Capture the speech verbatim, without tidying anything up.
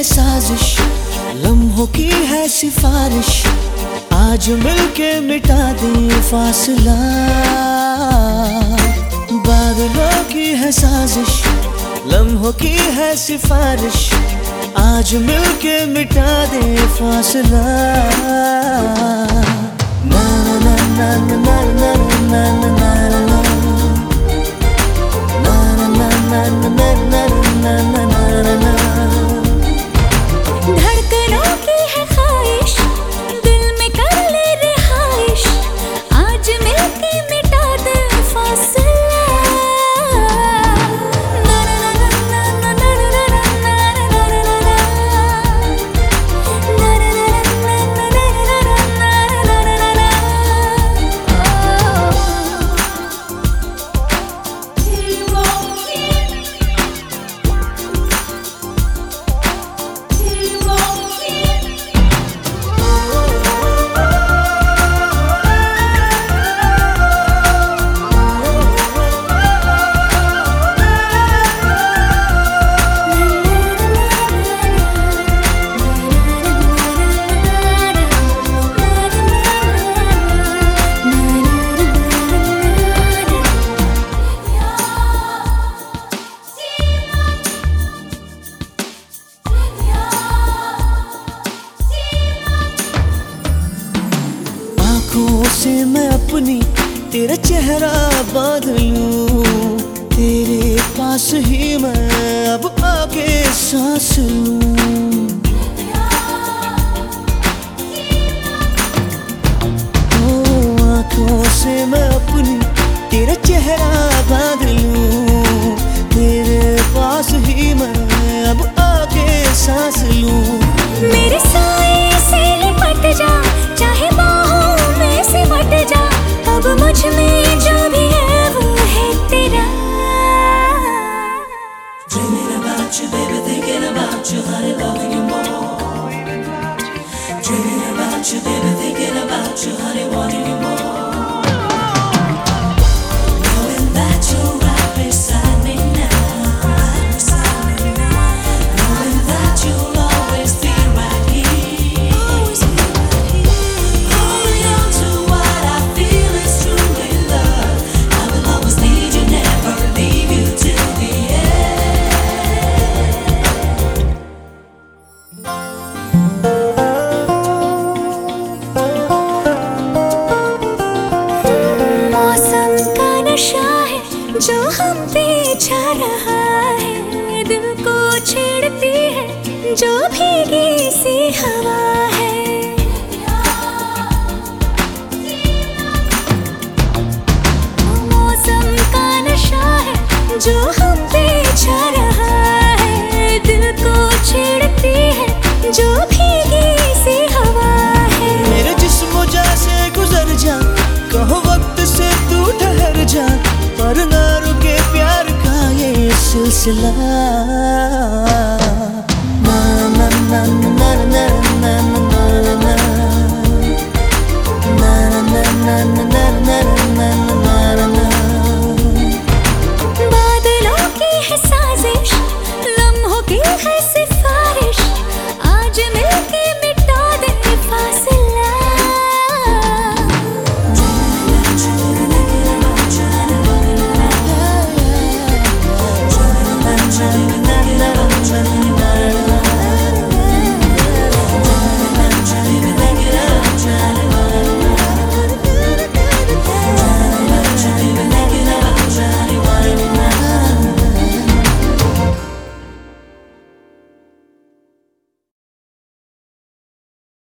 है साजिश, लम्हों की है सिफारिश, आज मिलके मिटा दे फासला। बादलों की है साजिश, लम्हों की है सिफारिश, आज मिलके मिटा दे फासला। ना ना ना ना ना ना ना ना ना ना धड़कनों की है ख्वाहिश, दिल में कर ले रिहाइश, आज मिलके मिटा दे फासला। आँखों से मैं अपनी तेरा चेहरा बांध लूं, तेरे पास ही मैं अब आके सांस लूं। ओ आँखों से मैं अपनी तेरा चेहरा बांध लूं, तेरे पास ही मैं अब आके सांस लूं। मेरे साए से लिपट जा, चाहे बाहों में सिमट जा, अब मुझ में जो भी है वो है तेरा। Dreaming about you, baby, thinking about you, honey, loving you more. Dreaming about you, baby, thinking about you, honey, wanting you more. Knowing that you're right beside me now, knowing that you'll always be right here. Holding on to what I feel is truly love. I will always need you, never leave you till the मौसम का नशा है जो हम पे छा रहा है, दिल को छेड़ती है जो भीगी सी हवा है। मौसम का नशा है जो हम पे छा रहा है, दिल को छेड़ती है जो भीगी सी हवा है। मेरे जिस्म जैसे गुजर जा, कहो वक्त से तू ठहर जा, पर ना रुके प्यार का ये सिलसिला।